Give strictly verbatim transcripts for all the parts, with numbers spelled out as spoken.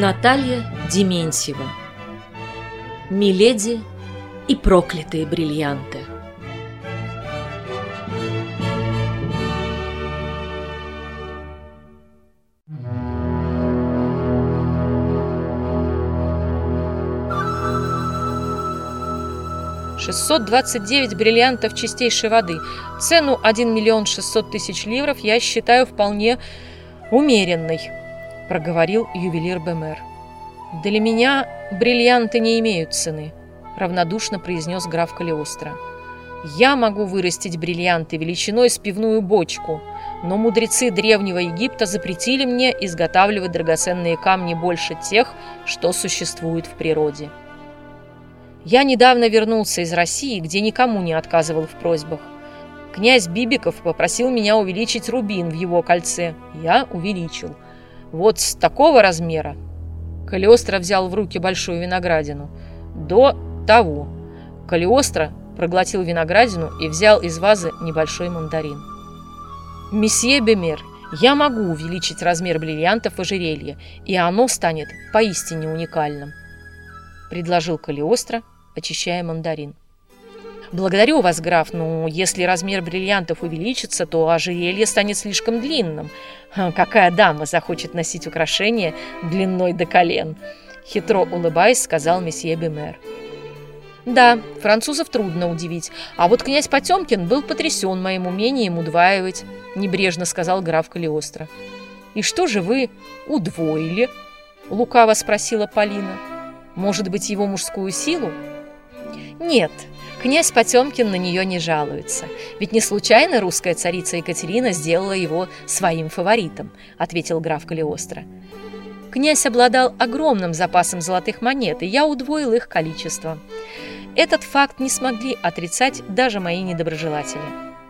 Наталья Дементьева. Миледи и проклятые бриллианты. шестьсот двадцать девять бриллиантов чистейшей воды. Цену один миллион шестьсот тысяч ливров я считаю вполне умеренной, проговорил ювелир Бемер. Для меня бриллианты не имеют цены, равнодушно произнес граф Калиостро. Я могу вырастить бриллианты величиной с пивную бочку, но мудрецы древнего Египта запретили мне изготавливать драгоценные камни больше тех, что существуют в природе. Я недавно вернулся из России, где никому не отказывал в просьбах. Князь Бибиков попросил меня увеличить рубин в его кольце. Я увеличил. Вот с такого размера. Калиостро взял в руки большую виноградину. До того. Калиостро проглотил виноградину и взял из вазы небольшой мандарин. «Месье Бемер, я могу увеличить размер бриллиантов в ожерелье, и оно станет поистине уникальным», предложил Калиостро, очищая мандарин. «Благодарю вас, граф, но если размер бриллиантов увеличится, то ожерелье станет слишком длинным. Какая дама захочет носить украшения длиной до колен?» Хитро улыбаясь, сказал месье Бемер. «Да, французов трудно удивить, а вот князь Потемкин был потрясен моим умением удваивать», небрежно сказал граф Калиостро. «И что же вы удвоили?» лукаво спросила Полина. «Может быть, его мужскую силу?» «Нет, князь Потемкин на нее не жалуется. Ведь не случайно русская царица Екатерина сделала его своим фаворитом», ответил граф Калиостро. «Князь обладал огромным запасом золотых монет, и я удвоил их количество. Этот факт не смогли отрицать даже мои недоброжелатели».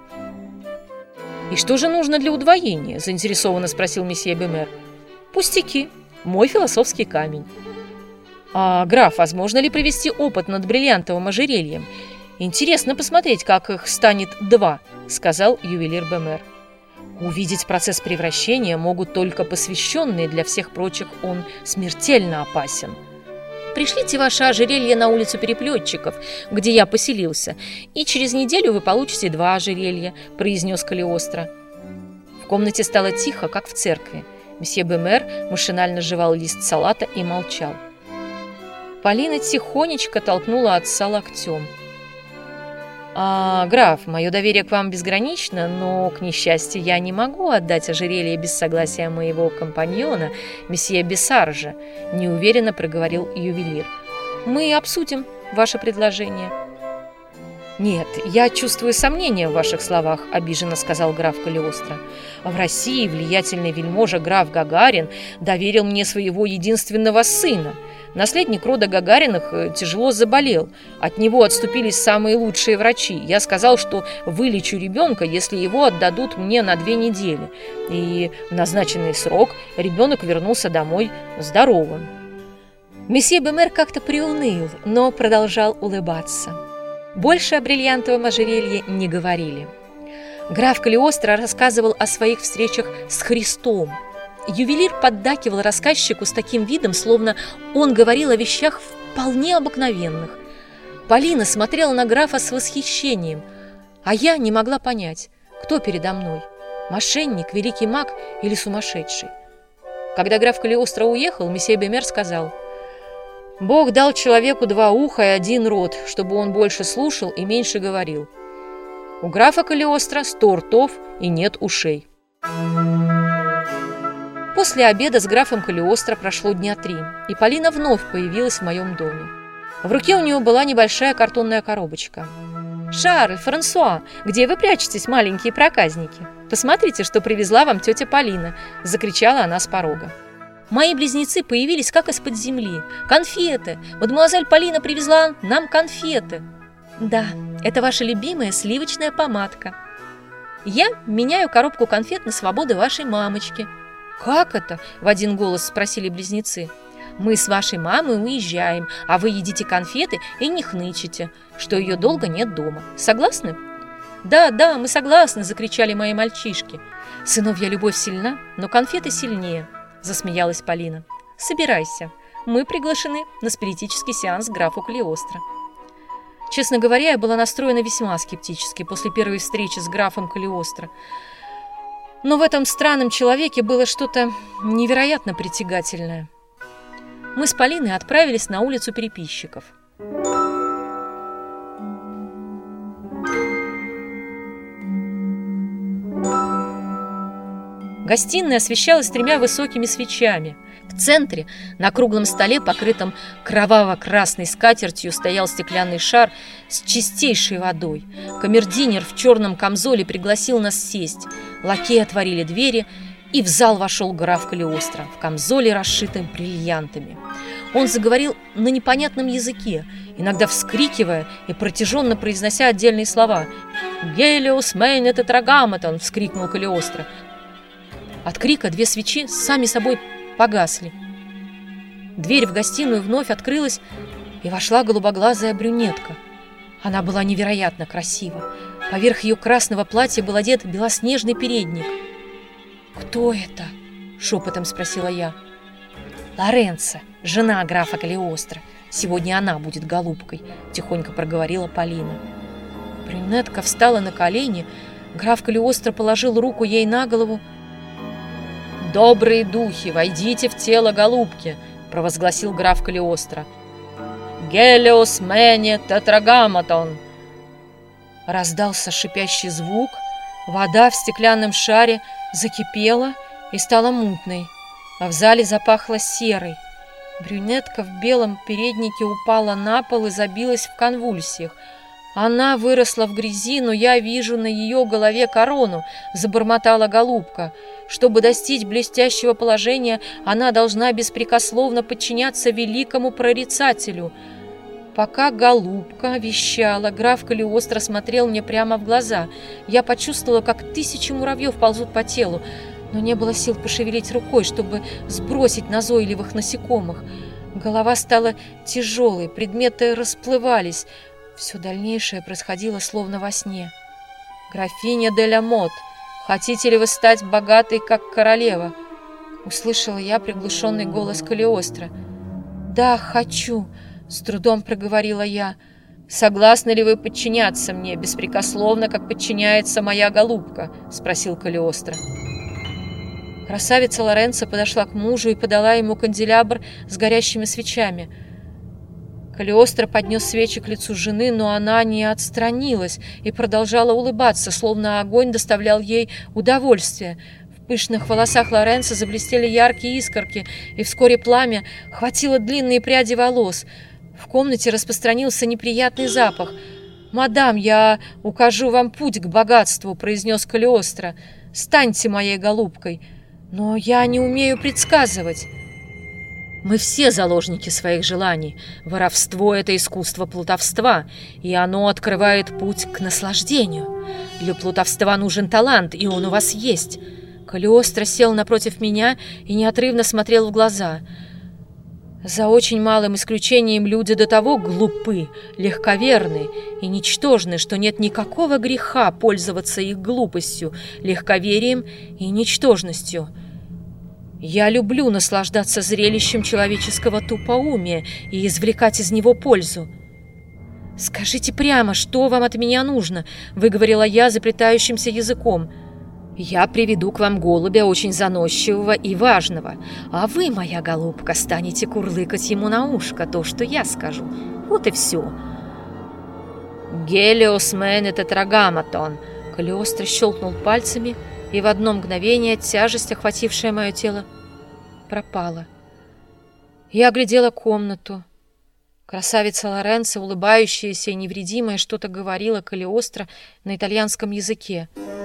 «И что же нужно для удвоения?» заинтересованно спросил месье Бемер. «Пустяки, мой философский камень». «А, граф, возможно ли провести опыт над бриллиантовым ожерельем? Интересно посмотреть, как их станет два», — сказал ювелир Бемер. «Увидеть процесс превращения могут только посвященные, для всех прочих он смертельно опасен. Пришлите ваше ожерелье на улицу Переплетчиков, где я поселился, и через неделю вы получите два ожерелья», — произнес Калиостро. В комнате стало тихо, как в церкви. Месье Бемер машинально жевал лист салата и молчал. Полина тихонечко толкнула отца локтем. «А, граф, мое доверие к вам безгранично, но, к несчастью, я не могу отдать ожерелье без согласия моего компаньона, месье Бессаржа», неуверенно проговорил ювелир. «Мы обсудим ваше предложение». «Нет, я чувствую сомнения в ваших словах», – обиженно сказал граф Калиостро. «В России влиятельный вельможа граф Гагарин доверил мне своего единственного сына. Наследник рода Гагариных тяжело заболел. От него отступились самые лучшие врачи. Я сказал, что вылечу ребенка, если его отдадут мне на две недели. И в назначенный срок ребенок вернулся домой здоровым». Месье Бемер как-то приуныл, но продолжал улыбаться. Больше о бриллиантовом ожерелье не говорили. Граф Калиостро рассказывал о своих встречах с Христом. Ювелир поддакивал рассказчику с таким видом, словно он говорил о вещах вполне обыкновенных. Полина смотрела на графа с восхищением, а я не могла понять, кто передо мной – мошенник, великий маг или сумасшедший. Когда граф Калиостро уехал, месье Бемер сказал: «Бог дал человеку два уха и один рот, чтобы он больше слушал и меньше говорил. У графа Калиостро сто ртов и нет ушей». После обеда с графом Калиостро прошло дня три, и Полина вновь появилась в моем доме. В руке у нее была небольшая картонная коробочка. «Шарль, Франсуа, где вы прячетесь, маленькие проказники? Посмотрите, что привезла вам тетя Полина!» – закричала она с порога. Мои близнецы появились как из-под земли. «Конфеты! Мадемуазель Полина привезла нам конфеты!» «Да, это ваша любимая сливочная помадка. Я меняю коробку конфет на свободу вашей мамочки». «Как это?» – в один голос спросили близнецы. «Мы с вашей мамой уезжаем, а вы едите конфеты и не хнычете, что ее долго нет дома. Согласны?» «Да, да, мы согласны!» – закричали мои мальчишки. «Сыновья любовь сильна, но конфеты сильнее», – засмеялась Полина. Собирайся. Мы приглашены на спиритический сеанс к графу Калиостро. Честно говоря, я была настроена весьма скептически после первой встречи с графом Калиостро. Но в этом странном человеке было что-то невероятно притягательное. Мы с Полиной отправились на улицу Переписчиков. Гостиная освещалась тремя высокими свечами. В центре, на круглом столе, покрытом кроваво-красной скатертью, стоял стеклянный шар с чистейшей водой. Камердинер в черном камзоле пригласил нас сесть. Лакеи отворили двери, и в зал вошел граф Калиостро в камзоле, расшитым бриллиантами. Он заговорил на непонятном языке, иногда вскрикивая и протяженно произнося отдельные слова. «Гелиос мейне тетраграмматон!» — вскрикнул Калиостро. От крика две свечи сами собой погасли. Дверь в гостиную вновь открылась, и вошла голубоглазая брюнетка. Она была невероятно красива. Поверх ее красного платья был одет белоснежный передник. «Кто это?» — шепотом спросила я. «Лоренцо, жена графа Калиостро. Сегодня она будет голубкой», — тихонько проговорила Полина. Брюнетка встала на колени, граф Калиостро положил руку ей на голову. «Добрые духи, войдите в тело голубки», — провозгласил граф Калиостро. «Гелиос мейне тетраграмматон». Раздался шипящий звук, вода в стеклянном шаре закипела и стала мутной, а в зале запахло серой. Брюнетка в белом переднике упала на пол и забилась в конвульсиях. «Она выросла в грязи, но я вижу на ее голове корону», — забормотала голубка. «Чтобы достичь блестящего положения, она должна беспрекословно подчиняться великому прорицателю». Пока голубка вещала, граф Калиостро смотрел мне прямо в глаза. Я почувствовала, как тысячи муравьев ползут по телу, но не было сил пошевелить рукой, чтобы сбросить назойливых насекомых. Голова стала тяжелой, предметы расплывались. Все дальнейшее происходило словно во сне. «Графиня де ля Мот, хотите ли вы стать богатой, как королева?» Услышала я приглушенный голос Калиостро. «Да, хочу», — с трудом проговорила я. «Согласны ли вы подчиняться мне беспрекословно, как подчиняется моя голубка?» — спросил Калиостро. Красавица Лоренцо подошла к мужу и подала ему канделябр с горящими свечами. Калиостро поднес свечи к лицу жены, но она не отстранилась и продолжала улыбаться, словно огонь доставлял ей удовольствие. В пышных волосах Лоренцо заблестели яркие искорки, и вскоре пламя хватило длинные пряди волос. В комнате распространился неприятный запах. «Мадам, я укажу вам путь к богатству», — произнес Калиостро. «Станьте моей голубкой, но я не умею предсказывать». Мы все заложники своих желаний. Воровство — это искусство плутовства, и оно открывает путь к наслаждению. Для плутовства нужен талант, и он у вас есть. Калиостро сел напротив меня и неотрывно смотрел в глаза. За очень малым исключением люди до того глупы, легковерны и ничтожны, что нет никакого греха пользоваться их глупостью, легковерием и ничтожностью. Я люблю наслаждаться зрелищем человеческого тупоумия и извлекать из него пользу. «Скажите прямо, что вам от меня нужно?» — выговорила я заплетающимся языком. «Я приведу к вам голубя очень заносчивого и важного, а вы, моя голубка, станете курлыкать ему на ушко то, что я скажу. Вот и все». «Гелиос мейне тетраграмматон». Калиостро щелкнул пальцами, и в одно мгновение тяжесть, охватившая мое тело, пропала. Я оглядела комнату. Красавица Лоренцо, улыбающаяся и невредимая, что-то говорила Калиостро на итальянском языке.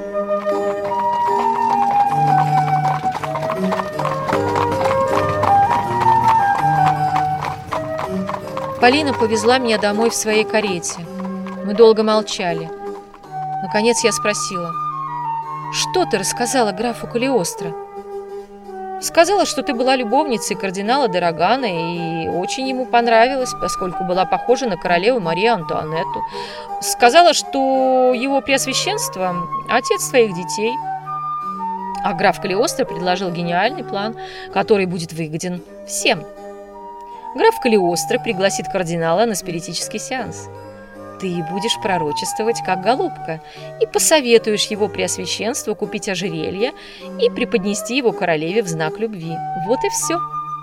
Полина повезла меня домой в своей карете. Мы долго молчали. Наконец я спросила: «Что ты рассказала графу Калиостро?» «Сказала, что ты была любовницей кардинала де Рогана и очень ему понравилась, поскольку была похожа на королеву Марию Антуанетту. Сказала, что его преосвященство – отец твоих детей. А граф Калиостро предложил гениальный план, который будет выгоден всем. Граф Калиостро пригласит кардинала на спиритический сеанс. Ты будешь пророчествовать, как голубка, и посоветуешь его преосвященству купить ожерелье и преподнести его королеве в знак любви. Вот и все.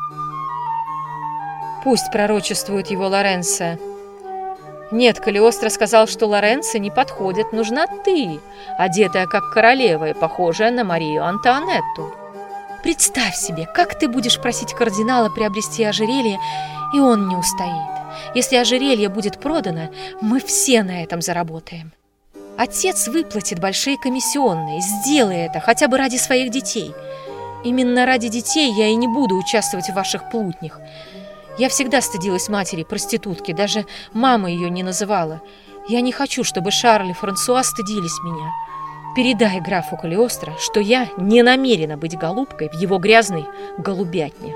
Пусть пророчествует его Лоренцо. Нет, Калиостро сказал, что Лоренцо не подходит. Нужна ты, одетая как королева и похожая на Марию Антуанетту. Представь себе, как ты будешь просить кардинала приобрести ожерелье, и он не устоит. Если ожерелье будет продано, мы все на этом заработаем. Отец выплатит большие комиссионные. Сделай это хотя бы ради своих детей. Именно ради детей я и не буду участвовать в ваших плутнях. Я всегда стыдилась матери-проститутки, даже мама ее не называла. Я не хочу, чтобы Шарль и Франсуа стыдились меня. Передай графу Калиостро, что я не намерена быть голубкой в его грязной голубятне.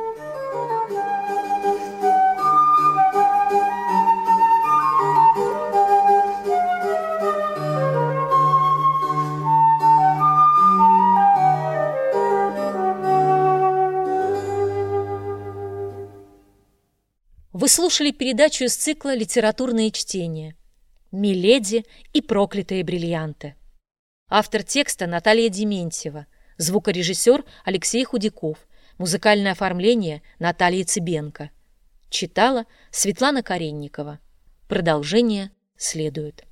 Вы слушали передачу из цикла «Литературные чтения» «Миледи и проклятые бриллианты». Автор текста Наталья Дементьева, звукорежиссер Алексей Худяков, музыкальное оформление Наталья Цыбенко. Читала Светлана Каренникова. Продолжение следует.